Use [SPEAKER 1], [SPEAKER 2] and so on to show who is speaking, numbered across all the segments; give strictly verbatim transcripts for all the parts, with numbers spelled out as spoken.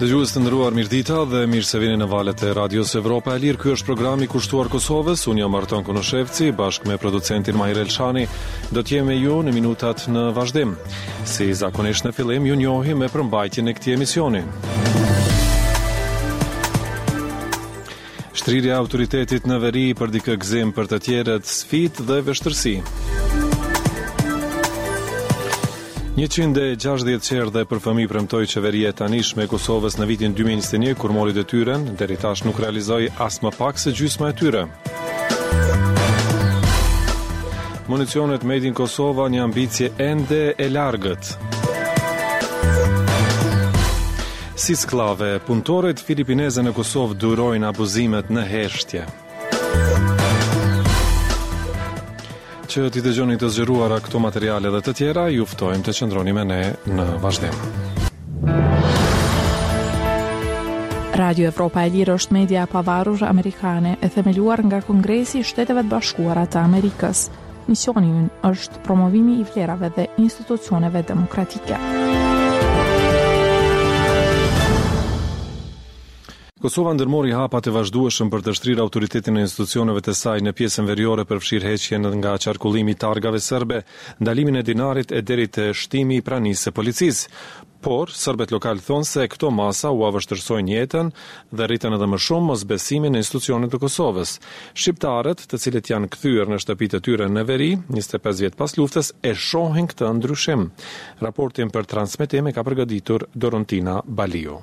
[SPEAKER 1] Dëgjues të nderuar, mirëdita dhe mirë se vini në valët e Radios Evropa e Lirë. Ky është programi i kushtuar Kosovës. Unë jam Arton Konoshevci, bashkë me producentin Mahir Elshani. Do të jemi me ju në minutat në vazhdim. Si zakonisht në fillim, ju njohim me përmbajtjen e këtij emisioni. Shtrirja e autoritetit në veri për dikë gëzim për të tjerët, sfidë dhe vështirësi. njëqind e gjashtëdhjetë qerë dhe për fëmijë premtoi qeveria e tanishme e Kosovës në vitin dy mijë e njëzet e një kur mori detyrën, deri tash nuk realizoi as më pak se gjysma e tyre. Municionet made in Kosova, një ambicje ende e largët. Si sklave, punëtorët filipineze në Kosovë durojnë abuzimet në heshtje. Që t'i dëgjoni të zgjeruara këto materiale dhe të tjera, ju ftojmë të qëndroni me ne në vazhdim.
[SPEAKER 2] Radio Evropa e Lirë është media e pavarur amerikane e themeluar nga Kongresi i Shteteve të Bashkuara të Amerikës. Misioni i ynë është promovimi i vlerave dhe institucioneve demokratike.
[SPEAKER 1] Kosova ndërmori hapat e vazhdueshëm për të shtrirë autoritetin e institucioneve të saj në pjesën veriore për fshirëheqjen nga qarkullimi i targave serbe, ndalimin e dinarit e deri te shtimi i pranisë së policisë. Por serbët lokal thonë se këto masa u avështërsojnë jetën dhe rritën edhe më shumë mosbesimin në institucionet të Kosovës. Shqiptarët, të cilët janë kthyer në shtëpitë e tyre në veri, njëzet e pesë vjet pas luftës, e shohin këtë ndryshim. Raportin për transmetim e ka përgatitur Dorontina Baliu.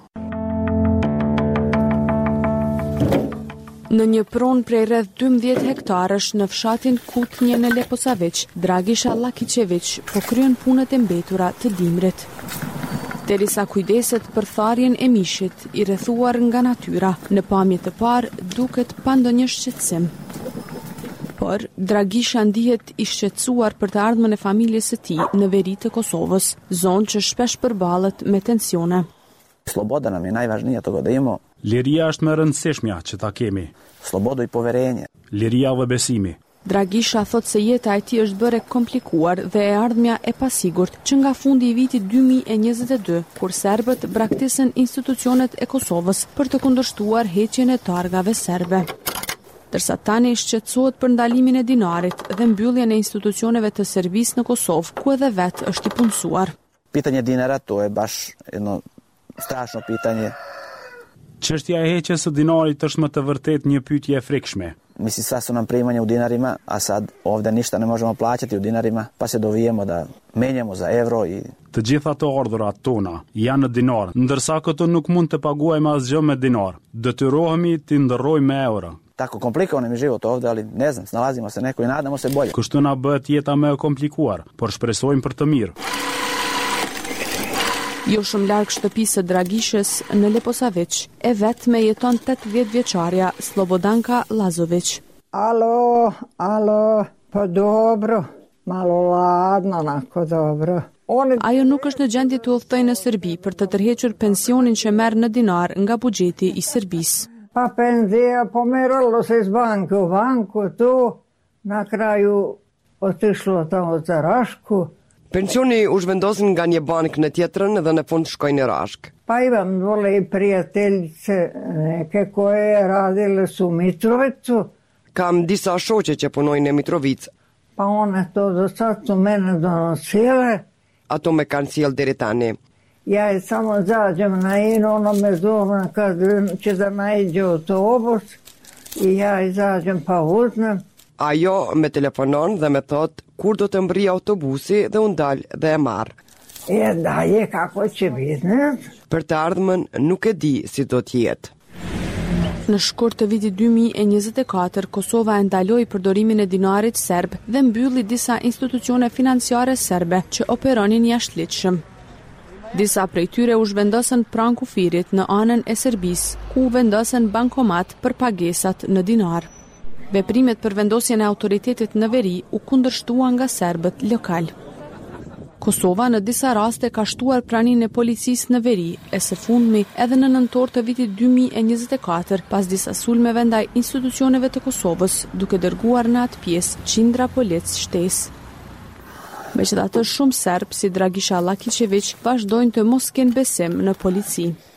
[SPEAKER 3] Në një pronë prej rreth dymbëdhjetë hektarësh në fshatin Kutnje në Leposavić, Dragisha Lakićević po kryen punët e mbetura të dimrit. Derisa kujdeset për tharjen e mishit i rrethuar nga natyra, në pamje të parë duket pa ndonjë shqetësim. Por Dragisha ndihet i shqetësuar për të ardhmen e familjes së tij në veri të Kosovës, zonë që shpesh përballet me tensione.
[SPEAKER 4] Sloboda nam je najvažnija, toga da imamo.
[SPEAKER 5] Liria është më e rëndësishmja që ta kemi.
[SPEAKER 4] Slobodo i poverenje.
[SPEAKER 5] Liria dhe besimi.
[SPEAKER 3] Dragisha thot se jeta e tij është bërë komplikuar dhe e ardhmja e pasigurt që nga fundi i vitit dy mijë e njëzet e dy, kur serbët braktisën institucionet e Kosovës për të kundërshtuar heqjen e targave serbe. Dërsa tani shqetësohet për ndalimin e dinarit dhe mbylljen e institucioneve të Serbisë në Kosovë, ku edhe vetë është i punësuar.
[SPEAKER 4] Pitanje dinara, to je baš jedno strašno pitanje.
[SPEAKER 5] Çështja e heqjes së dinarit është më të vërtet një pyetje e frikshme.
[SPEAKER 4] Misli sad su nam primanja u dinarima, a sad ovde ništa ne možemo plaćati u dinarima, pa se dovijemo da menjamo za euro i
[SPEAKER 5] Të gjitha të ardhurat tona janë në dinar, ndërsa këto nuk mund të paguajmë asgjë me dinar. Detyrohemi të ndërrojmë me euro.
[SPEAKER 4] Tako komplikovan je život ovde, ali ne znam, snalazimo se neko i nadamo se bolje.
[SPEAKER 5] Kështu na bëhet jeta më e komplikuar, por shpresojmë për të mirë.
[SPEAKER 3] Jo shumë larg shtëpisë së Dragishës në Leposavić, e vetme jeton tetëdhjetë vjeçarja Slobodanka Lazović.
[SPEAKER 6] Alo, alo, po dobro, malo ladno, onako dobro. Oni...
[SPEAKER 3] Ajo nuk është në gjendje të udhtojë në Serbi për të tërhequr pensionin që merr në dinar nga buxheti i Serbisë.
[SPEAKER 6] Pa penzija pomeralo se iz banke u banku, tu na kraju otišlo tamo za Rašku.
[SPEAKER 7] Pensioni u zhvendosin nga një bank në tjetrën dhe në fund shkoj në Rashk.
[SPEAKER 6] Pa imam dole i prijateljice neke koje radile su u Mitrovicu.
[SPEAKER 7] Kam disa shoqe që punojnë në Mitrovic.
[SPEAKER 6] Pa one to do sad su mene donosile.
[SPEAKER 7] Ato me kanë sjell deri tani.
[SPEAKER 6] Ja i samo zađem na ino, ono me zove kad će da naiđe autobus i ja izađem pa uzmem.
[SPEAKER 7] Ajo me telefonon dhe me thot kur do të mbri autobusi dhe unë dal dhe e marr.
[SPEAKER 6] E dalje kako će biti, ne?
[SPEAKER 7] Për të ardhmen nuk e di si do të jetë.
[SPEAKER 3] Në shkurt të vitit dy mijë e njëzet e katër, Kosova e ndaloi përdorimin e dinarit serb dhe mbylli disa institucione financiare serbe që operonin jashtëligjshëm. Disa prej tyre u zhvendosën pranë kufirit në anën e Serbisë, ku u vendosën bankomat për pagesat në dinar. Veprimet për vendosjen e autoritetit në veri u kundërshtuan nga serbët lokal. Kosova në disa raste ka shtuar praninë e policisë në veri, e së fundmi edhe në nëntor të vitit dy mijë e njëzet e katër, pas disa sulmeve ndaj institucioneve të Kosovës, duke dërguar në atë pjesë qindra policë shtesë. Megjithatë, shumë serb si Dragisha Lakićević vazhdojnë të mos kenë besim në polici.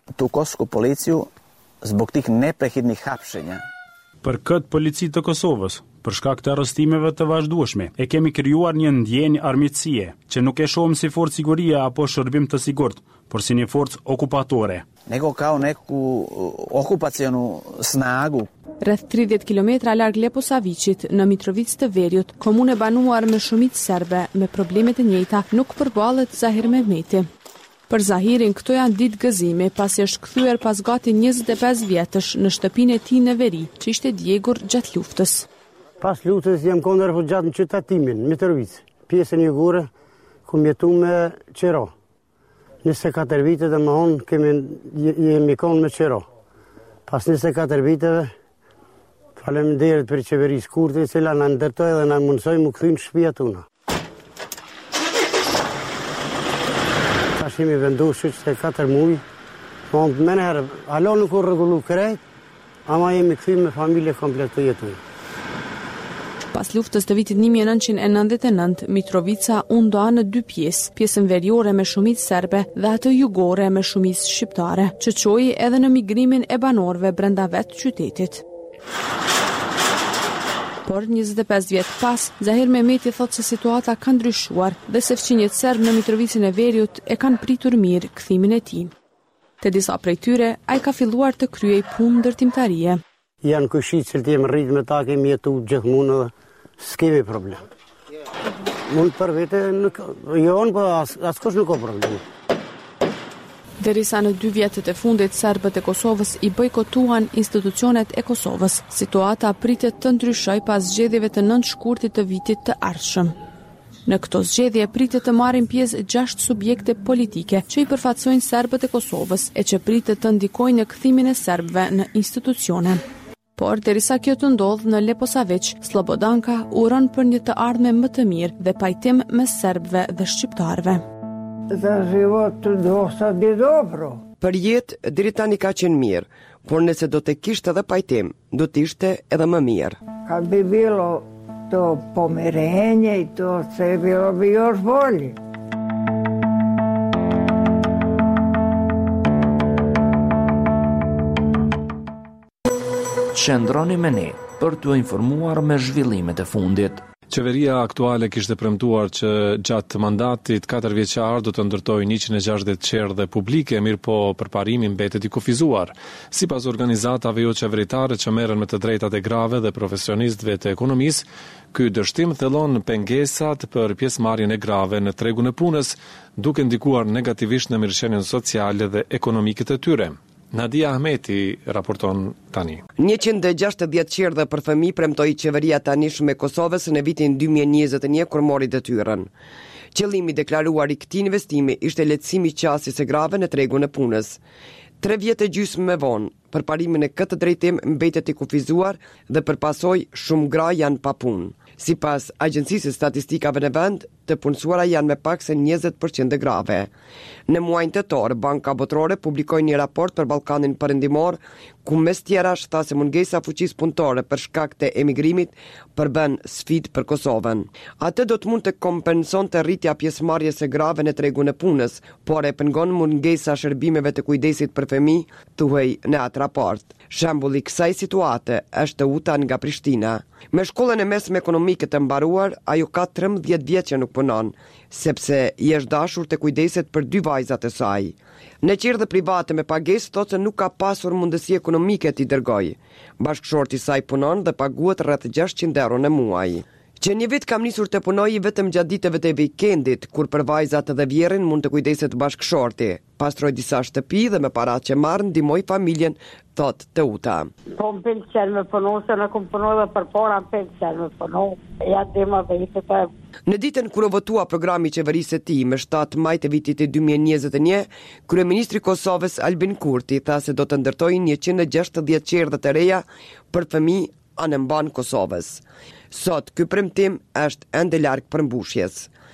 [SPEAKER 4] tu kosovsku policiju zbog tih neprekidnih hapšenja.
[SPEAKER 5] Për këtë polici të Kosovës, për shkak të arrestimeve të vazhdueshme, e kemi krijuar një ndjenjë armiqësie, që nuk e shohim si forcë sigurie apo shërbim të sigurt, por si një forcë okupatore.
[SPEAKER 4] Nego kao neku okupacionu snagu.
[SPEAKER 3] Rreth tridhjetë kilometra larg Leposaviçit, në Mitrovicë të Veriut, komune banuar me shumicë serbe me probleme të njëjta, nuk përballet Zahir Mehmeti. Për Zahirin, këto janë ditë gëzimi, pasi është kthyer pas gati njëzet e pesë vjetësh në shtëpinë e tij në Veri, që ishte djegur gjatë luftës.
[SPEAKER 8] Pas luftës jam konë refugjat në qytetimin, Mitrovicë, pjesën jugore, ku mjetu me qero. njëzet e katër vite dhe më honë kemi jemi konë me qero. Pas njëzet e katër viteve, faleminderit për qeverisë Kurti, cila na ndërtoi dhe na mundsoi mu kthyn shtëpia tona. Tash jemi vendosur se katër muaj, po më herë, alo nuk u rregullu krejt, ama jemi kthyer me familje komplet të jetoj.
[SPEAKER 3] Pas luftës të vitit një mijë e nëntëqind e nëntëdhjetë e nëntë, Mitrovica u nda në dy pjesë, pjesën veriore me shumicë serbe dhe atë jugore me shumicë shqiptare, që çoi edhe në migrimin e banorëve brenda vetë qytetit. Por njëzet e pesë vjet pas, Zahir Mehmeti thotë se situata ka ndryshuar dhe se fqinjet serb në Mitrovicën e Veriut e kanë pritur mirë kthimin e tij. Te disa prej tyre, ai ka filluar të kryej punë ndërtimtarie.
[SPEAKER 8] Janë kushit që të jemi rritë me ta, kemi jetu gjithmonë dhe s'kemi problem. Mund për vete, nuk, jo në, po as, askush nuk ka problem.
[SPEAKER 3] Derisa në dy vjetët e fundit, serbët e Kosovës i bojkotuan institucionet e Kosovës. Situata pritet të ndryshoj pas zgjedhjeve të nëntë shkurtit të vitit të ardhshëm. Në këto zgjedhje pritet të marrin pjesë gjashtë subjekte politike që i përfaqësojnë serbët e Kosovës e që pritet të ndikojnë në kthimin e serbëve në institucione. Por derisa kjo të ndodhë në Leposavić, Slobodanka uron për një të ardhme më të mirë dhe pajtim mes serbëve dhe shqiptarëve.
[SPEAKER 6] Za život dosta bi dobro.
[SPEAKER 7] Për jetë, deri tani ka qenë mirë, por nëse do të kishte edhe pajtim, do të ishte edhe më mirë.
[SPEAKER 6] Kad bi bilo to pomirenje i to sve bilo bi još bolje.
[SPEAKER 9] Qëndroni me ne për t'u informuar me zhvillimet e fundit.
[SPEAKER 1] Qeveria aktuale kishte premtuar që gjatë mandatit katër vjeçar do të ndërtojë njëqind e gjashtëdhjetë qerdhe publike, mirë po përparimi mbetet i kufizuar. Sipas organizatave jo qeveritare që merren me të drejtat e grave dhe profesionistëve të ekonomisë, ky dështim thellon pengesat për pjesëmarrjen e grave në tregun e punës, duke ndikuar negativisht në mirëqenien sociale dhe ekonomike të tyre. Nadia Ahmeti raporton tani.
[SPEAKER 7] njëqind e gjashtëdhjetë qerdhe për fëmijë premtoi qeveria tanishme e Kosovës në vitin dy mijë e njëzet e një kur mori detyrën. Qëllimi deklaruar i këtij investimi ishte lehtësimi i qasjes së grave në tregun e punës. Tre vjet e gjysmë më vonë, përparimin e këtë drejtim mbetet i kufizuar dhe përpasoj shumë gra janë pa punë. Sipas Agjencisë së Statistikave në vend, të punësuara janë me pak se njëzet përqind e grave. Në muajin tetor, Banka Botërore publikoi një raport për Ballkanin Perëndimor, ku mes tjerash tha se mungesa fuqisë punëtore për shkak të emigrimit përbën sfidë për Kosovën. Atë do të mund të kompensonte rritja pjesëmarrjes së grave në tregun e punës, por e pengon mungesa shërbimeve të kujdesit për fëmijë, thuhej në atë raport. Shembulli i kësaj situate është Uta nga Prishtina. Me shkollën e mesme ekonomike të mbaruar, ajo ka trembëdhjetë vjet që nuk punon, sepse i është dashur të kujdeset për dy vajzat e saj. Në qerdhe private me pagesë thotë se nuk ka pasur mundësi ekonomike t'i dërgoj. Bashkëshorti i saj punon dhe paguhet rreth gjashtëqind euro në muaj. Që një vit kam nisur të punoj vetëm gjatë ditëve të vikendit, kur për vajzat dhe vjerin mund të kujdeset bashkëshorti. Pastroj disa shtëpi dhe me parat që marr ndihmoj familjen, thot të Uta.
[SPEAKER 10] Po më pëlqen me punu, se në kom punu dhe për para më pëlqen me punu. Ja dima vete për...
[SPEAKER 7] Në ditën kur u votua programi i qeverisë së tij me shtatë maj të vitit të dy mijë e njëzet e një, kryeministri i Kosovës Albin Kurti tha se do të ndërtojë njëqind e gjashtëdhjetë qerdhe të reja për fëmijë anëmban Kosovës. Sot ky premtim është ende larg përmbushjes.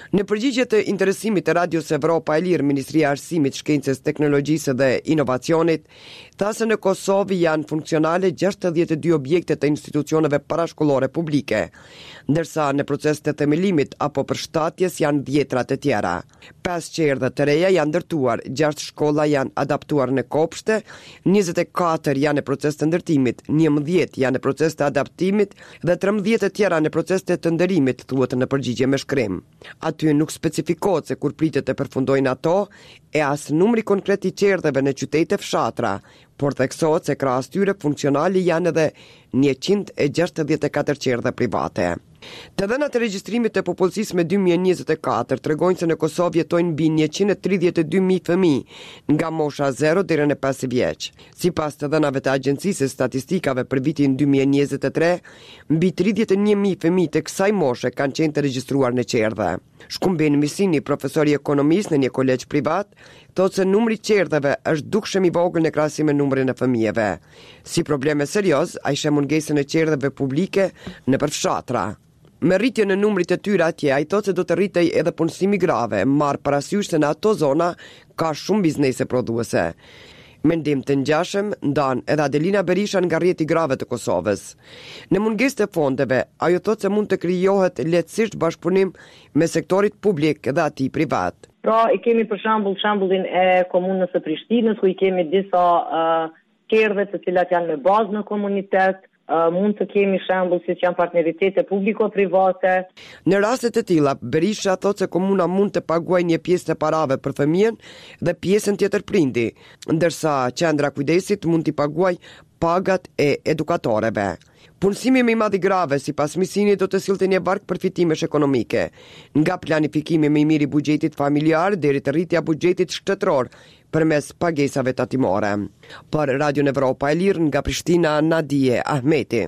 [SPEAKER 7] Në përgjigje të interesimit të Radios Evropa e Lirë, Ministria e Arsimit, Shkencës, Teknologjisë dhe Inovacionit tha se në Kosovë janë funksionale gjashtëdhjetë e dy objekte të institucioneve parashkollore publike, ndërsa në proces të themelimit apo përshtatjes janë dhjetra të tjera. Pesë qerdha të reja janë ndërtuar, gjashtë shkolla janë adaptuar në kopshte, njëzet e katër janë në proces të ndërtimit, njëmbëdhjetë janë në proces të adaptimit dhe trembëdhjetë të tjera në proces të të ndërimit, thuhet në përgjigje me shkrim. Aty nuk specifikohet se kur pritet të përfundojnë ato e as numri konkret i qerdheve në qytete fshatra, por theksohet se krahas tyre funksionale janë edhe njëqind e gjashtëdhjetë e katër qerdhe private. Të dhënat e regjistrimit të popullsisë me dy mijë e njëzet e katër tregojnë se në Kosovë jetojnë mbi njëqind e tridhjetë e dy mijë fëmijë nga mosha zero deri në pesë vjeç. Sipas të dhënave të Agjencisë së Statistikave për vitin dy mijë e njëzet e tre, mbi tridhjetë e një mijë fëmijë të kësaj moshe kanë qenë të regjistruar në qerdhe. Shkumbin Misini, profesor i ekonomisë në një kolegj privat, thotë se numri i qerdheve është dukshëm i vogël në krahasim me numrin e fëmijëve. Si probleme serioz, ai sheh mungesën e qerdheve publike në përfshatra. Me rritje në numrit të tyre atje, ai thotë se do të rritej edhe punësimi grave, marr parasysh se në ato zona ka shumë biznese prodhuese. Mendim të ngjashëm ndan edhe Adelina Berisha nga rrjeti i grave të Kosovës. Në mungesë të fondeve, ajo thotë se mund të krijohet lehtësisht bashkëpunim me sektorit publik dhe atij privat.
[SPEAKER 11] Pra, i kemi për shembull shembullin e komunës së Prishtinës, ku i kemi disa uh, qerdhe të cilat janë me bazë në komunitet. Uh, mund të kemi shembull siç janë partneritete publiko-private.
[SPEAKER 7] Në raste të tilla, Berisha thotë se komuna mund të paguajë një pjesë të parave për fëmijën dhe pjesën tjetër prindi, ndërsa qendra kujdesit mund t'i paguajë pagat e edukatorëve. Punësimi më i madh i grave, sipas Misini, do të sillte një bark përfitimesh ekonomike, nga planifikimi më i mirë i buxhetit familjar deri te rritja e buxhetit shtetëror përmes pagesave tatimore. Për Radio Evropa e Lirë nga Prishtina, Nadije Ahmeti.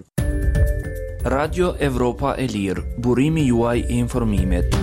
[SPEAKER 9] Radio Evropa e Lirë, burimi juaj i informimit.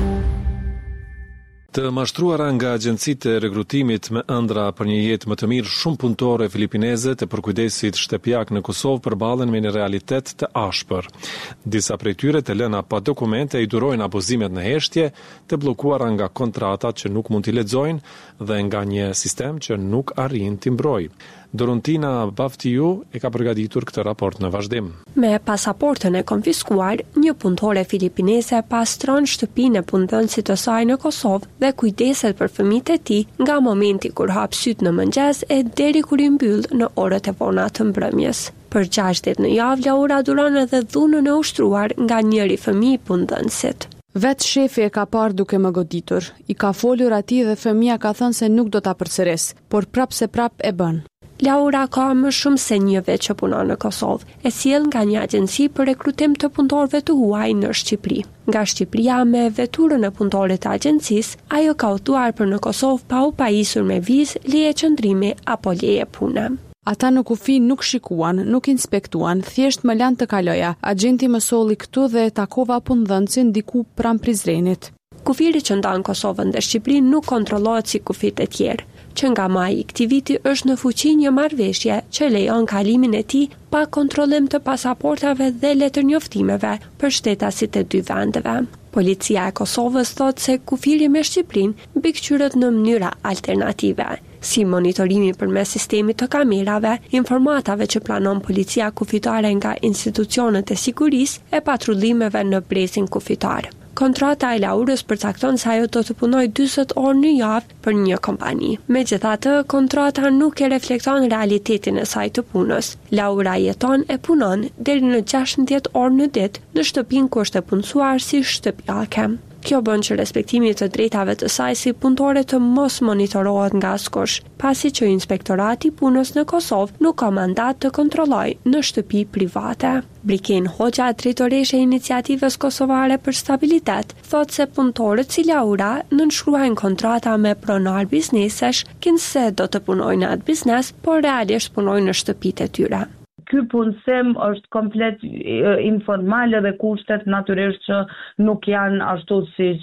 [SPEAKER 1] Të mashtruara nga agjencitë e rekrutimit me ëndra për një jetë më të mirë, shumë punëtore filipineze të përkujdesit shtëpiak në Kosovë përballen me një realitet të ashpër. Disa prej tyre të lëna pa dokumente i durojnë abuzimet në heshtje, të bllokuara nga kontratat që nuk mund t'i lexojnë dhe nga një sistem që nuk arrin t'i mbrojë. Dorontina Baftiu e ka përgatitur këtë raport në vazhdim.
[SPEAKER 12] Me pasaportën e konfiskuar, një punëtore filipineze pastron shtëpinë e punëdhënësit të saj në Kosovë dhe kujdeset për fëmijët e tij nga momenti kur hap syt në mëngjes e deri kur i mbyll në orët e vona të mbrëmjes. Për gjashtë ditë në javë, Laura duron edhe dhunën e ushtruar nga njëri fëmijë punëdhënësit.
[SPEAKER 3] Vetë shefi e ka parë duke më goditur. I ka folur atij dhe fëmia ka thënë se nuk do ta përsëris, por prap se prap e bën.
[SPEAKER 12] Laura ka më shumë se një vit që punon në Kosovë, e sjell nga një agjenci për rekrutim të punëtorëve të huaj në Shqipëri. Nga Shqipëria me veturën e punëtorit të agjencisë, ajo ka udhëtuar për në Kosovë pa u pajisur me vizë, leje qëndrimi apo leje pune.
[SPEAKER 3] Ata në kufi nuk shikuan, nuk inspektuan, thjesht më lanë të kaloja. Agenti më solli këtu dhe takova punëdhënësin diku pranë Prizrenit.
[SPEAKER 12] Kufiri që ndan Kosovën dhe Shqipërinë nuk kontrollohet si kufit e tjerë, që nga maj i këtij viti është në fuqi një marrëveshje që lejon kalimin e tij pa kontrollim të pasaportave dhe letërnjoftimeve për shtetasit e dy vendeve. Policia e Kosovës thotë se kufiri me Shqipërinë mbikëqyret në mënyra alternative, si monitorimi përmes sistemit të kamerave, informatave që planon policia kufitare nga institucionet e sigurisë e patrullimeve në brezin kufitar. Kontrata e Laurës përcakton se ajo do të punojë dyzet orë në javë për një kompani. Megjithatë, kontrata nuk e reflekton realitetin e saj të punës. Laura jeton e punon deri në gjashtëdhjetë orë në ditë në shtëpinë ku është e punësuar si shtëpiake. Kjo bën që respektimi të drejtave të saj si punëtore të mos monitorohet nga askush, pasi që Inspektorati i Punës në Kosovë nuk ka mandat të kontrollojë në shtëpi private. Briken Hoxha, drejtoresha e Iniciativës Kosovare për Stabilitet, thotë se punëtorët si Laura nënshkruajnë kontrata me pronar biznesesh, kinse do të punojnë në atë biznes, por realisht punojnë në shtëpitë e tyre.
[SPEAKER 13] Ky punësim është komplet informal dhe kushtet natyrisht që nuk janë ashtu siç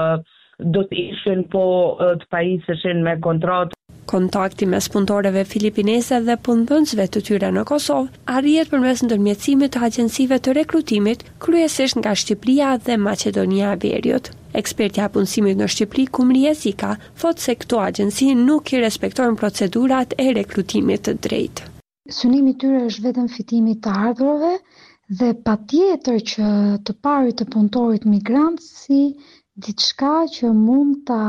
[SPEAKER 13] do të ishin po të pajiseshin me kontratë.
[SPEAKER 12] Kontakti mes punëtorëve filipineze dhe punëdhënësve të tyre në Kosovë arrihet përmes ndërmjetësimit të agjencive të rekrutimit, kryesisht nga Shqipëria dhe Maqedonia e Veriut. Ekspertja e punësimit në Shqipëri, Kumri Ezika, thotë se këto agjenci nuk i respektojnë procedurat e rekrutimit të drejtë.
[SPEAKER 14] Synimi i tyre është vetëm fitimi të ardhurave dhe patjetër që të parit të punëtorit migrant si diçka që mund ta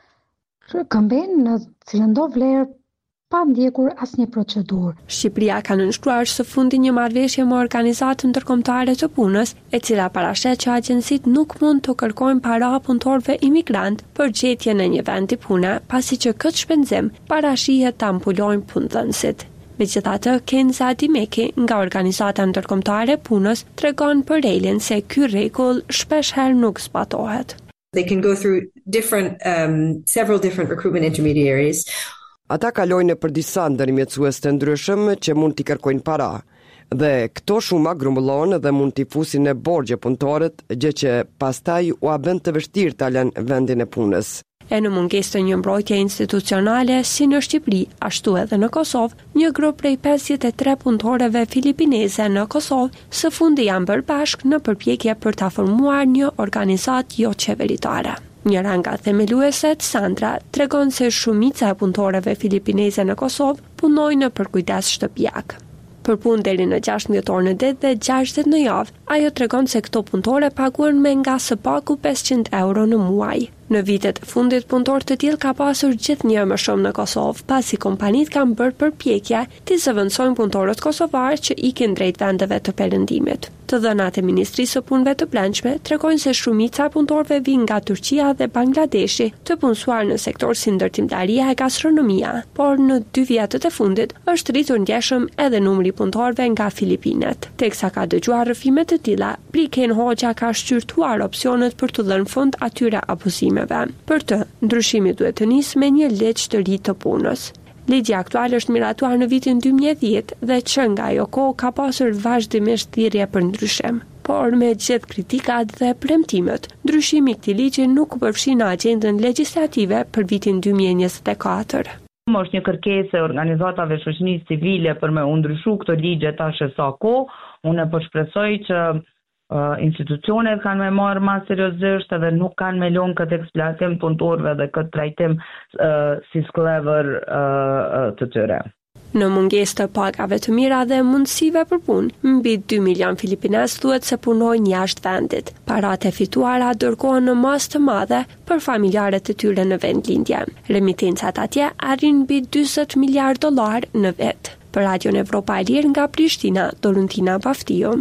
[SPEAKER 14] këmbejnë në cilën do vlerë pa ndjekur asnjë procedurë.
[SPEAKER 12] Shqipëria ka nënshkruar së fundi një marrëveshje me Organizatën Ndërkombëtare të Punës, e cila parashet që agjencitë nuk mund të kërkojnë para punëtorëve imigrant për gjetje në një vend të pune, pasi që këtë shpenzim parashihet ta mbulojnë punëdhënësit. Megjithatë, Kenza Dimeki nga Organizata Ndërkombëtare e Punës tregon për Relin se ky rregull shpesh herë nuk zbatohet.
[SPEAKER 15] They can go through different um, several different recruitment intermediaries.
[SPEAKER 7] Ata kalojnë për disa ndërmjetësues të ndryshëm që mund t'i kërkojnë para, dhe këto shuma grumbullon dhe mund t'i fusin në borxhe punëtorët, gjë që pastaj u a bën të vështirë ta lënë vendin e punës.
[SPEAKER 12] E në mungesë të një mbrojtje institucionale si në Shqipëri, ashtu edhe në Kosovë, një grup prej pesëdhjetë e tre punëtorëve filipineze në Kosovë së fundi janë bërë bashkë në përpjekje për ta formuar një organizatë jo qeveritare. Njëra nga themelueset, Sandra, tregon se shumica e punëtorëve filipineze në Kosovë punojnë në përkujdes shtëpiak. Për punë deri në gjashtëdhjetë orë në ditë dhe gjashtëdhjetë në javë, ajo tregon se këto punëtore paguhen me nga së paku pesëqind euro në muaj. Në vitet e fundit, punëtor të tillë ka pasur gjithnjë më shumë në Kosovë, pasi kompanitë kanë bërë përpjekje të zëvendësojnë punëtorët kosovarë që ikin drejt vendeve të perëndimit. Të dhënat e Ministrisë së Punëve të Brendshme tregojnë se shumica e punëtorëve vijnë nga Turqia dhe Bangladeshi, të punësuar në sektor si ndërtimtaria e gastronomia, por në dy vjetët e fundit është rritur ndjeshëm edhe numri i punëtorëve nga Filipinet. Teksa ka dëgjuar rrëfime të tilla, Priken Hoxha ka shqyrtuar opsionet për të dhënë fund atyre abuzimeve. Për të, ndryshimi duhet të nisë me një ligj të ri të punës. Ligji aktual është miratuar në vitin dy mijë e dhjetë dhe që nga ajo kohë ka pasur vazhdimisht thirrje për ndryshim. Por me gjithë kritikat dhe premtimet, ndryshimi i këtij ligji nuk përfshin në agjendën legjislative për vitin dy mijë e njëzet e katër.
[SPEAKER 13] Është një kërkesë e organizatave shoqërisë civile për me u ndryshu këto ligje tash e sa kohë. Unë po shpresoj që Uh, institucionet kanë me marrë ma seriozisht edhe nuk kanë me lënë këtë eksploatim punëtorëve dhe këtë trajtim uh, si sklever uh, uh, të tyre.
[SPEAKER 12] Në mungesë të pagave të mira dhe mundësive për punë, mbi dy milion filipinez thuhet se punojnë jashtë vendit. Paratë e fituara dërgohen në masë të madhe për familjarët e tyre në vendlindje. Remitencat atje arrin mbi dyzet miliard dollar në vit. Për Radion Evropa e Lirë nga Prishtina, Dolentina Baftiu.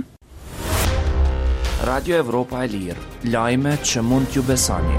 [SPEAKER 9] Radio Evropa e Lirë, lajme që mund t'ju besoni.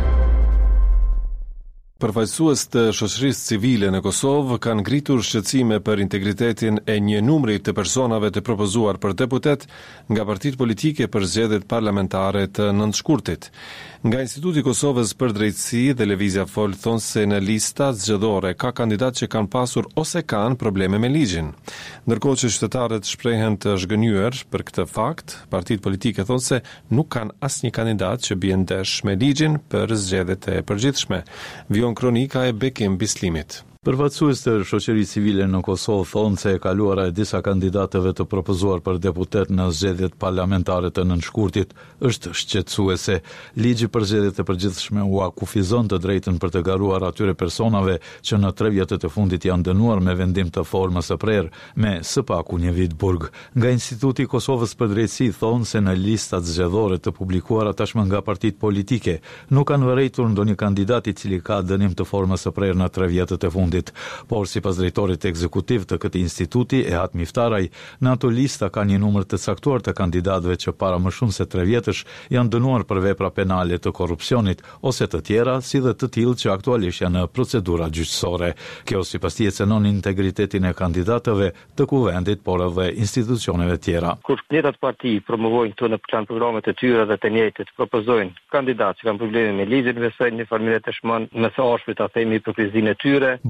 [SPEAKER 1] Përfaqësues të shoqërisë civile në Kosovë kanë ngritur shqetësime për integritetin e një numri të personave të propozuar për deputet nga partitë politike për zgjedhjet parlamentare të nëntëshkurtit. Nga Instituti i Kosovës për Drejtësi dhe Lëvizja Fol thonë se në lista zgjedhore ka kandidatë që kanë pasur ose kanë probleme me ligjin. Ndërkohë që qytetarët shprehen të zhgënjur për këtë fakt, partitë politike thonë se nuk kanë asnjë kandidat që bie ndesh me ligjin për zgjedhjet e përgjithshme. Vion kronika e Bekim Bislimit.
[SPEAKER 16] Përfaqësues të shoqërisë civile në Kosovë thonë se e kaluara e disa kandidatëve të propozuar për deputet në zgjedhjet parlamentare të nënshkurtit është shqetësuese. Ligji për zgjedhjet e përgjithshme u akufizon të drejtën për të garuar atyre personave që në tre vjetët e fundit janë dënuar me vendim të formës së prerë me së paku një vit burg. Nga Instituti i Kosovës për Drejtësi thonë se në listat zgjedhore të publikuara tashmë nga partitë politike nuk kanë vërejtur ndonjë kandidat i cili ka dënim të formës së prerë në tre vjetët e fundit. Por si pas drejtorit ekzekutiv të këtij instituti, Ehat Miftaraj, në ato lista ka një numër të caktuar të kandidatëve që para më shumë se tre vjetësh janë dënuar për vepra penale të korrupsionit ose të tjera, si dhe të tillë që aktualisht janë në procedura gjyqësore. Kjo sipas tij cënon integritetin e kandidatëve të kuvendit, por edhe institucioneve tjera.
[SPEAKER 17] Kur njëjtat parti promovojnë këto në plan programet e tyre dhe të njëjtit propozojnë kandidatë që kanë probleme me ligjin, besoj një familje të shmon me së ashprit ta themi hipokrizinë e tyre.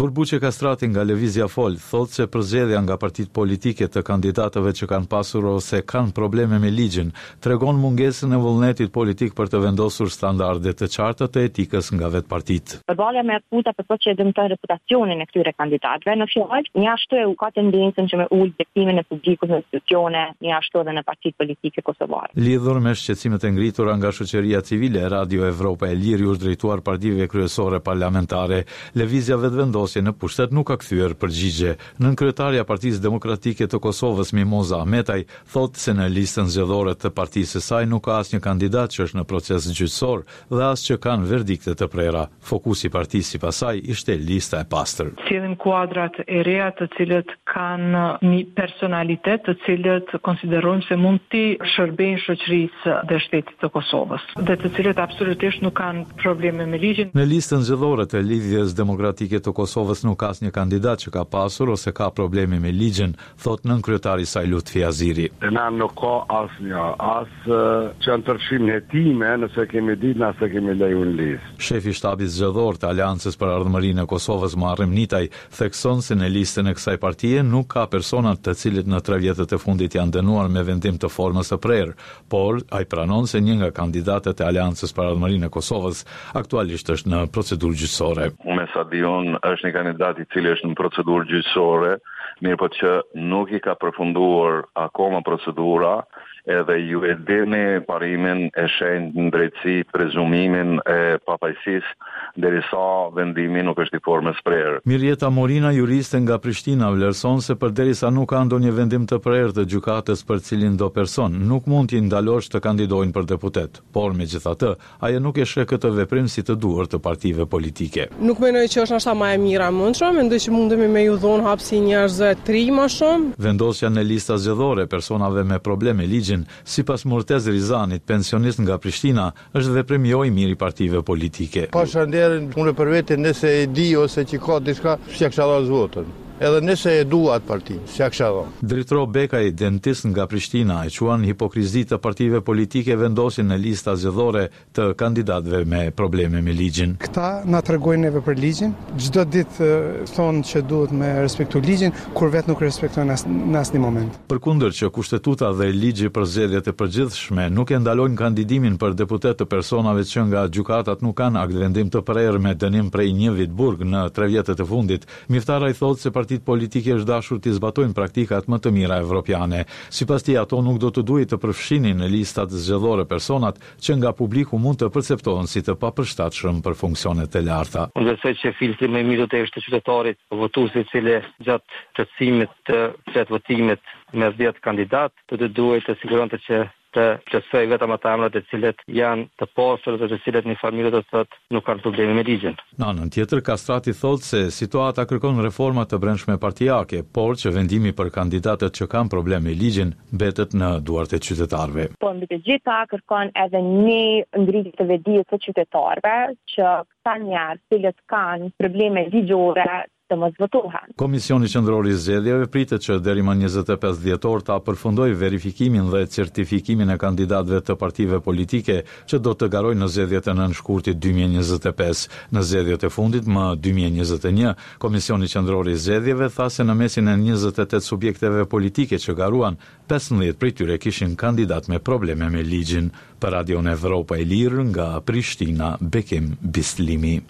[SPEAKER 16] Lidhur Buçe Kastrati nga Lëvizja Fol thotë se përzgjedhja nga partitë politike të kandidatëve që kanë pasur ose kanë probleme me ligjin tregon mungesën e vullnetit politik për të vendosur standarde të qarta të etikës nga vetë partitë.
[SPEAKER 18] Përballja me akuza për të që dëmton reputacionin e këtyre kandidatëve, në fjalë, një ashtu e ka tendencën që me ul bekimin e publikut në institucione, një ashtu edhe në partitë politike kosovare.
[SPEAKER 16] Lidhur me shqetësimet e ngritura nga shoqëria civile, Radio Evropa e Lirë u është drejtuar partive kryesore parlamentare. Lëvizja vetëvendosje në pushtet nuk ka kthyer përgjigje. Nënkryetaria e Partisë Demokratike të Kosovës, Mimoza Ahmetaj, thotë se në listën zgjedhore të partisë së saj nuk ka asnjë kandidat që është në proces gjyqësor dhe as që kanë verdikte të prera. Fokusi i partisë sipas saj ishte lista e pastër.
[SPEAKER 19] Sillim kuadrat e reja të cilët kanë një personalitet të cilët konsiderojmë se mund të shërbejnë shoqërisë dhe shtetit të Kosovës dhe të cilët absolutisht nuk kanë probleme me ligjin.
[SPEAKER 16] Në listën zgjedhore të Lidhjes Demokratike të Kosovës nuk ka asnjë kandidat që ka pasur ose ka probleme me ligjin, thotë nënkryetari i saj Lutfi Aziri.
[SPEAKER 20] Na nuk ka asnjë, as që ndërshim hetime nëse kemi ditë nëse kemi leju në listë.
[SPEAKER 16] Shefi i shtabit zgjedhor të Aleancës për Ardhmërinë e Kosovës, Muharrem Nitaj, thekson se në listën e kësaj partie nuk ka persona të cilët në tre vjetët e fundit janë dënuar me vendim të formës së prerë, por ai pranon se një nga kandidatët e Aleancës për Ardhmërinë e Kosovës aktualisht është në procedurë gjyqësore.
[SPEAKER 21] Me sa di unë, është një kandidat i cili është në procedurë gjyqësore, mirë po që nuk i ka përfunduar akoma procedura, edhe ju e dini parimin e shenjtë në drejtësi, prezumimin e papajësisë, derisa vendimi nuk është i formës prerë.
[SPEAKER 16] Mirjeta Morina, juriste nga Prishtina, vlerëson se përderisa nuk ka ndonjë vendim të prerë të gjykatës për cilin do person, nuk mund t'i ndalosh të kandidojnë për deputet. Por megjithatë, ajo nuk e sheh këtë veprim si të duhur të partive politike.
[SPEAKER 22] Nuk mendoj që është ashta më e mira mundshme, mendoj që mundemi me ju dhon hapësi njerëzve të ri më shumë.
[SPEAKER 16] Vendosja në lista zgjedhore personave me probleme ligjin, sipas Murtez Rizanit, pensionist nga Prishtina, është veprim jo i mirë i partive politike.
[SPEAKER 23] Pashanderen, unë për vete nëse e di ose që ka diçka, s'ja kisha dhënë votën. Edhe nëse e dua atë parti, s'ja kisha dhënë.
[SPEAKER 16] Drejtori Bekaj, dentist nga Prishtina, e quan hipokrizi të partive politike vendosjen në lista zgjedhore të kandidatëve me probleme me ligjin.
[SPEAKER 24] Këta na tregojnë neve për ligjin, çdo ditë thonë që duhet me respektu ligjin, kur vetë nuk respektojnë në asnjë moment.
[SPEAKER 16] Përkundër që kushtetuta dhe ligji për zgjedhjet e përgjithshme nuk e ndalojnë kandidimin për deputet të personave që nga gjykatat nuk kanë akt vendim të prerë me dënim prej një vit burg në tre vjetët e fundit, Miftaraj thotë se partitë politike është dashur të zbatojnë praktikat më të mira evropiane. Sipas tij, ato nuk do të duhet të përfshinin në listat zgjedhore personat që nga publiku mund të perceptohen si të papërshtatshëm për funksionet e larta.
[SPEAKER 17] Unë besoj që filtri më i mirë do të ishte qytetarit, votuesi i cili gjatë plotësimit të çet votimit me dhjetë kandidat, do të duhet të siguronte që të plotësoj vetëm ata emrat e cilët janë të pastër dhe të cilët një familje do të thotë nuk kanë probleme me ligjin.
[SPEAKER 16] Në anën tjetër, Kastrati thotë se situata kërkon reforma të brendshme partijake, por që vendimi për kandidatët që kanë probleme me ligjin mbetet në duart e qytetarëve.
[SPEAKER 18] Po mbi të gjitha kërkon edhe një ngritje të vetdijes së qytetarëve që këta njerëz cilët kanë probleme ligjore të mos votohen.
[SPEAKER 16] Komisioni Qendror i Zgjedhjeve pritet që deri më njëzet e pesë dhjetor ta përfundojë verifikimin dhe certifikimin e kandidatëve të partive politike që do të garojnë në zgjedhjet e nënshkurtit dy mijë e njëzet e pesë. Në zgjedhjet e fundit më dy mijë e njëzet e një, Komisioni Qendror i Zgjedhjeve tha se në mesin e njëzet e tetë subjekteve politike që garuan, pesëmbëdhjetë prej tyre kishin kandidat me probleme me ligjin. Për Radio Evropa e Lirë nga Prishtina, Bekim Bislimi.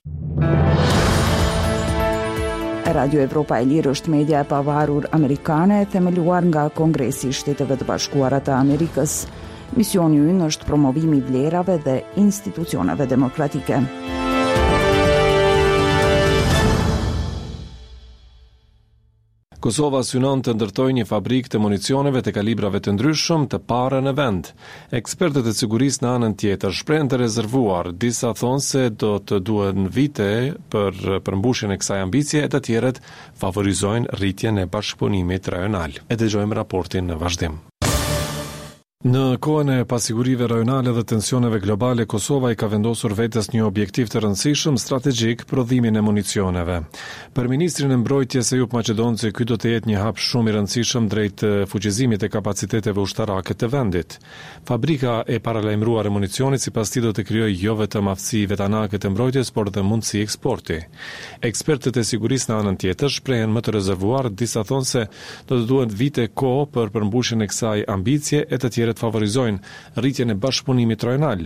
[SPEAKER 1] Radio Evropa e Lirë është media e pavarur amerikane themeluar nga Kongresi i Shteteve të Bashkuara të Amerikës. Misioni i ynë është promovimi i vlerave dhe institucioneve demokratike. Kosova synon të ndërtojë një fabrikë të municioneve të kalibrave të ndryshëm të parë në vend. Ekspertët e sigurisë në anën tjetër shprehen të rezervuar, disa thonë se do të duhen vite për përmbushjen e kësaj ambicie, e të tjerët favorizojnë rritjen e bashkëpunimit rajonal. E dëgjojmë raportin në vazhdim. Në kohën e pasigurive rajonale dhe tensioneve globale, Kosova i ka vendosur vetes një objektiv të rëndësishëm strategjik, prodhimin e municioneve. Për ministrin e mbrojtjes Ejup Maqedonci, ky do të jetë një hap shumë i rëndësishëm drejt fuqizimit e kapaciteteve ushtarake të vendit. Fabrika e paralajmëruar e municionit sipas tij do të krijojë jo vetëm aftësi vetanake të mbrojtjes, por dhe mundësi eksporti. Ekspertët e sigurisë në anën tjetër shprehen më të rezervuar, disa thonë se do të duhet vite kohë për përmbushjen e kësaj ambicie e të tjerë të favorizojnë rritjen e bashkëpunimit rajonal.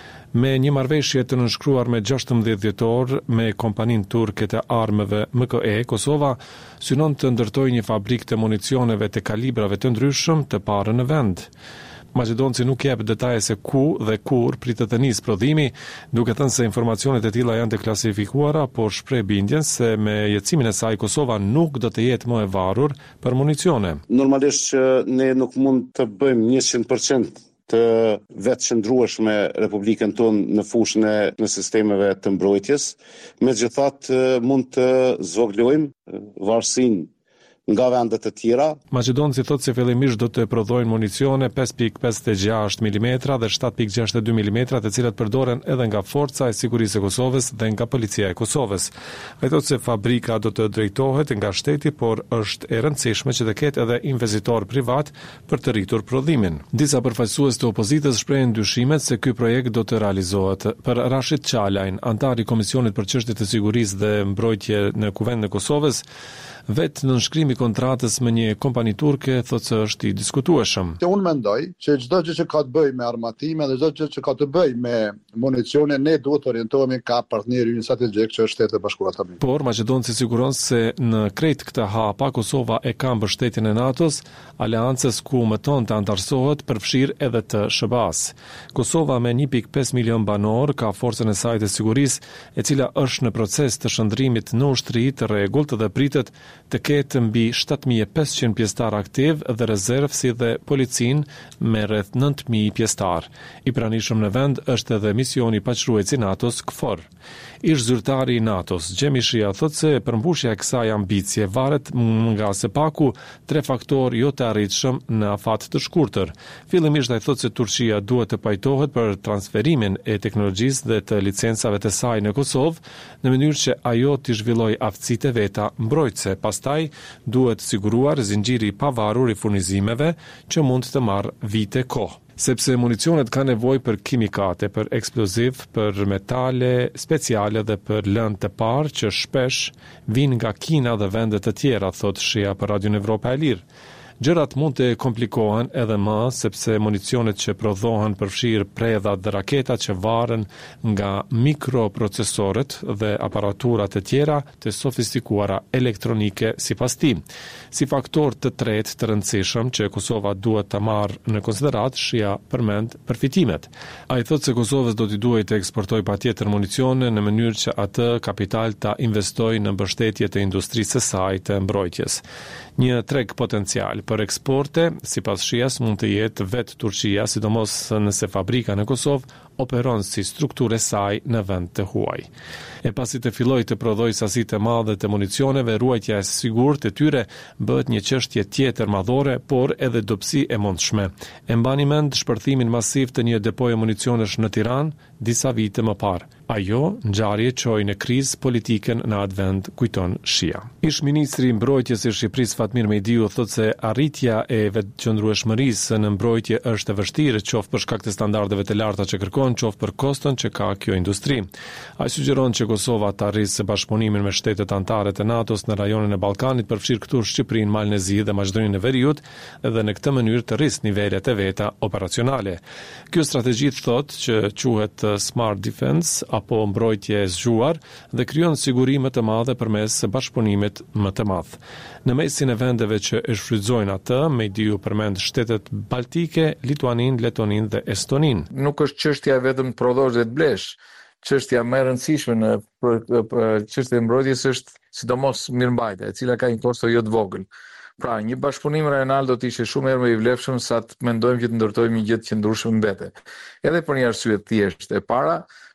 [SPEAKER 1] Me një marrëveshje të nënshkruar me gjashtëmbëdhjetë dhjetor me kompaninë turke të armëve M K E, Kosova synon të ndërtojë një fabrikë të municioneve të kalibrave të ndryshëm të parë në vend. Maqedonci nuk jep detaje se ku dhe kur pritet të nisë prodhimi, duke thënë se informacionet e tilla janë të klasifikuara, por shpreh bindjen se me jetësimin e saj Kosova nuk do të jetë më e varur për municione.
[SPEAKER 2] Normalisht që ne nuk mund të bëjmë njëqind përqind të vetë qëndrueshme Republikën tonë në fushën e në sistemeve të mbrojtjes, megjithatë mund të zvoglojmë varësinë nga vendet e tjera.
[SPEAKER 1] Maqedonci thotë se fillimisht do të prodhojnë municione pesë pikë pesëdhjetë e gjashtë milimetra dhe shtatë pikë gjashtëdhjetë e dy milimetra, të cilat përdoren edhe nga Forca e Sigurisë e Kosovës dhe nga Policia e Kosovës. Ai thotë se fabrika do të drejtohet nga shteti, por është e rëndësishme që të ketë edhe investitor privat për të rritur prodhimin. Disa përfaqësues të opozitës shprehin dyshimet se ky projekt do të realizohet. Për Rashid Çalajn, antar i Komisionit për çështjet e sigurisë dhe mbrojtje në Kuvendin e Kosovës, vetë nënshkrimi i kontratës me një kompani turke thotë se është i diskutueshëm.
[SPEAKER 4] Unë mendoj që çdo gjë që ka të bëjë me armatime dhe çdo gjë që ka të bëjë me municione, ne duhet të orientohemi ka partneri ynë strategjik që është Shtetet e Bashkuara të Amerikës.
[SPEAKER 1] Por Maqedonci siguron se në krejt këtë hapa Kosova e ka mbështetjen e NATO-s, aleancës ku mëton të antarësohet, përfshirë edhe të S B A-s. Kosova me një pikë pesë milion banor ka forcën e saj të sigurisë, e cila është në proces të shndrimit në ushtri të rregullt dhe pritet të ketë mbi shtatë mijë e pesëqind pjesëtar aktiv dhe rezervë si dhe policin me rreth nëntë mijë pjesëtar. I pranishëm në vend është edhe misioni paqëruesi i NATO-s KFOR. Ish zyrtari i NATO-s, Gjemi Shia, thotë se përmbushja e kësaj ambicie varet nga së paku tre faktorë jo të arritshëm në afat të shkurtër. Fillimisht ai thotë se Turqia duhet të pajtohet për transferimin e teknologjisë dhe të licencave të saj në Kosovë, në mënyrë që ajo të zhvillojë aftësitë e veta mbrojtëse. Pastaj duhet siguruar zinxhiri i pavarur i furnizimeve që mund të marrë vite kohë. Sepse municionet ka nevojë për kimikate, për eksploziv, për metale speciale dhe për lëndë të parë që shpesh vijnë nga Kina dhe vende të tjera, thotë Shia për Radion Evropa e Lirë. Gjërat mund të komplikohen edhe më, sepse municionet që prodhohen përfshirë predhat dhe raketat që varen nga mikroprocesorët dhe aparaturat e tjera të sofistikuara elektronike sipas tij. Si faktor të tretë të rëndësishëm që Kosova duhet ta marrë në konsiderat, Shia përmend përfitimet. Ai thotë se Kosovës do t'i duhet të eksportojë patjetër municione në mënyrë që atë kapital ta investojë në mbështetje të industrisë së saj të mbrojtjes. Një treg potencial për eksporte, sipas Shias, mund të jetë vetë Turqia, sidomos nëse fabrika në Kosovë operon si strukturë e saj në vend të huaj. E pasi të filloj të prodhoj sasitë e madhe të municioneve, ruajtja e sigurt e tyre bëhet një çështje tjetër madhore, por edhe dobësi e mundshme. E mbani mend shpërthimin masiv të një depoje municionesh në Tiranë disa vite më parë. Ajo ngjarje çoi në krizë politiken në atë vend, kujton Shia. Ish ministri i mbrojtjes i Shqipërisë Fatmir Mejdiu thotë se arritja e vetëqëndrueshmërisë në mbrojtje është e vështirë, qoftë për shkak të standardeve të larta që kërkon, qoftë për koston që ka kjo industri. Ai sugjeron që Kosova të arrisë bashkëpunimin me shtetet anëtare të NATO-s në rajonin e Ballkanit, përfshirë këtu Shqipërinë, Malnezi dhe Maqedoninë e Veriut, dhe në këtë mënyrë të rrisë nivelet e veta operacionale. Kjo strategji thotë që quhet Smart Defense apo mbrojtje e zgjuar dhe krijon siguri më të madhe përmes bashkëpunimit më të madh. Në mesin e vendeve që e shfrytëzojnë atë, Mejdiu përmend shtetet baltike, Lituaninë, Letoninë dhe Estoninë.
[SPEAKER 5] Nuk është çështja vetëm të prodhosh dhe të blesh. Çështja më e rëndësishme në çështjen e mbrojtjes është sidomos mirëmbajtja, e cila ka një kosto jo të vogël. Pra, një bashkëpunim rajonal do të ishte shumë herë më i vlefshëm sa të mendojmë që të ndërtojmë një gjë të qëndrueshme mbete. Edhe për një arsye të thjeshtë. E para,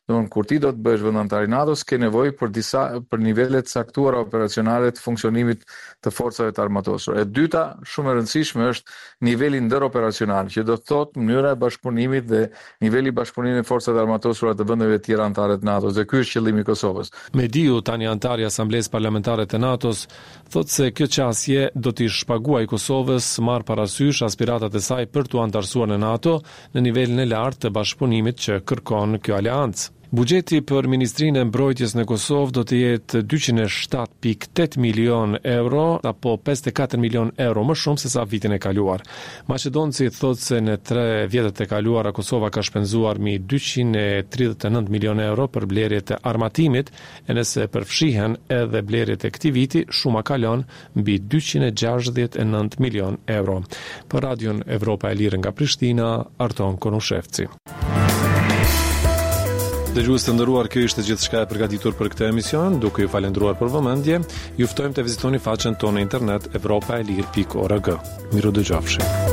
[SPEAKER 5] Domthon kur ti do të bësh vendantari i NATO-s, ke nevojë për disa për nivele të caktuara operacionale të funksionimit të forcave të armatosura. E dyta, shumë e rëndësishme është niveli ndëroperacional, që do të thotë mënyra e bashkëpunimit dhe niveli i bashkëpunimit me forcat armatosura të vendeve të tjera anëtare të NATO-s. Dhe ky është qëllimi i Kosovës.
[SPEAKER 1] Mediu, tani antari i Asamblesë Parlamentare të NATO-s, thotë se kjo qasje do t'i shpaguajë Kosovës marr parasysh aspiratat e saj për t'u antarësuar në NATO në nivelin e lartë të bashkëpunimit që kërkon kjo aleancë. Buxheti për Ministrinë e Mbrojtjes në Kosovë do të jetë dyqind e shtatë pikë tetë milion euro, apo pesëdhjetë e katër milion euro më shumë se sa vitin e kaluar. Maqedonci thotë se në tre vjetët e kaluara Kosova ka shpenzuar mbi dyqind e tridhjetë e nëntë milion euro për blerjet e armatimit, e nëse përfshihen edhe blerjet e këtij viti, shuma kalon mbi dyqind e gjashtëdhjetë e nëntë milion euro. Për Radion Evropa e Lirë nga Prishtina, Arton Konushevci. Dëgjues të nderuar, kjo ishte gjithçka e përgatitur për këtë emision. Duke ju falendruar për vëmendje, ju ftojmë të vizitoni faqen tonë në internet evropaelir pikë org. Miru dëgjofshi.